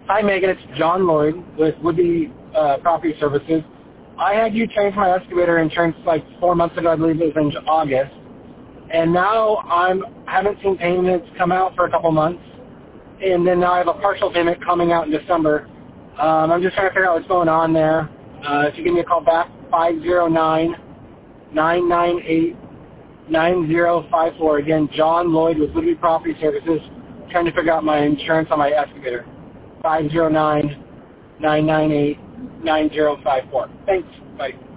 Hi, Megan. It's John Lloyd with Woodby Property Services. I had you change my excavator insurance like 4 months ago. I believe it was in August. And now I haven't seen payments come out for a couple months. And then now I have a partial payment coming out in December. I'm just trying to figure out what's going on there. If you give me a call back, 509-998-9054. Again, John Lloyd with Woodby Property Services, trying to figure out my insurance on my excavator. 509-998-9054. Thanks. Bye.